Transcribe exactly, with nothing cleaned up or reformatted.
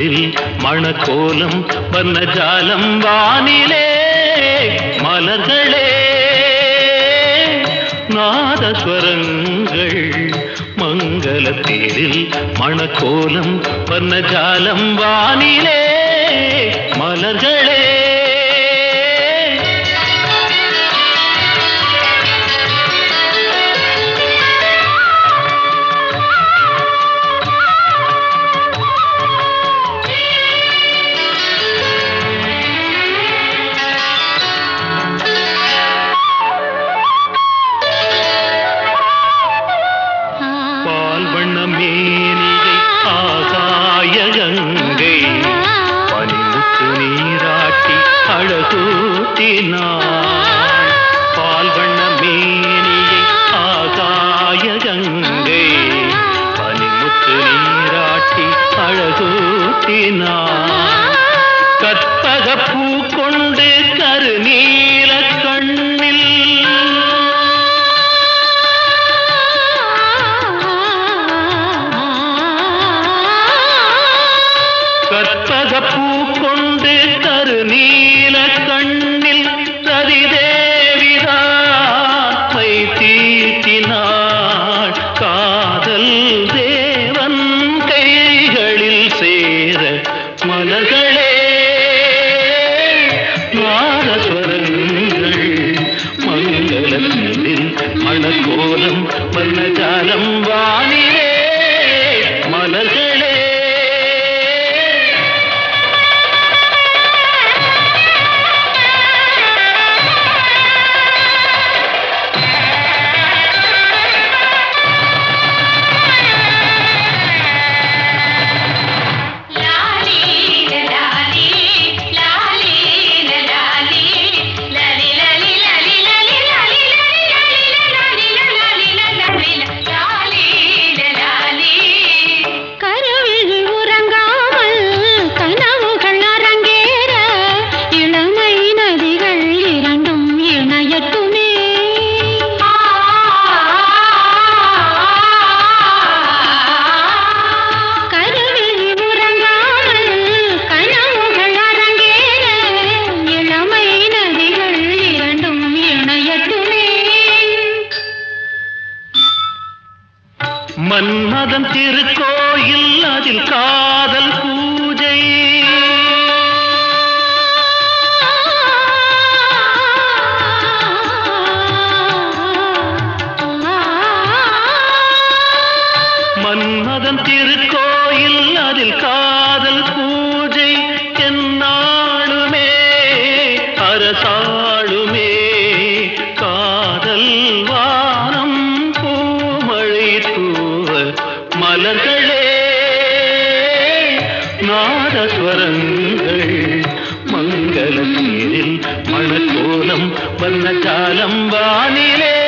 தேரில் மணக்கோலம் வர்ணஜாலம் வானிலே மலர்களே நாதஸ்வரங்கள் மங்கள தேரில் மணக்கோலம் வர்ணஜாலம் வானிலே மலர்களே மேனியை ஆகாய கங்கை பனிமுத்து நீராட்டி அழகூட்டினாள் பால் வண்ண மேனியை ஆகாய கங்கை பனிமுத்து நீராட்டி அழகூட்டினாள் கற்பக பூ கொண்டு கருநீல கண்ணில் கற்பகப்பூ கொண்டு கருநீல கண்ணில் ரதிதேவிதான் மை தீட்டினாள் காதல் தேவன் கைகளில் சேர மலர்களே நாதஸ்வரங்கள் மங்களத்தில் மணக்கோலம் வர்ணஜாலம் வானிலே மலர்களே மன்மதன் திருக்கோயில் அதில் காதல் பூஜை மன்மதன் திருக்கோயில் அதில் காதல் பூஜை என்னாளுமே அரசாளுமே காதல் வானம் பூமழை மலர்களே நாதஸ்வரங்கள் மங்கள தேரில் மணக்கோலம் வர்ணஜாலம் வானிலே